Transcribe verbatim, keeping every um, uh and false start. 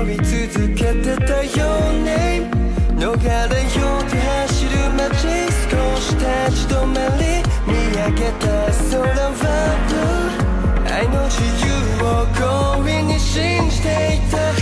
飛び続けてたよね逃れようと走る街少し立ち止まり見上げた空は愛の自由を強引に信じていた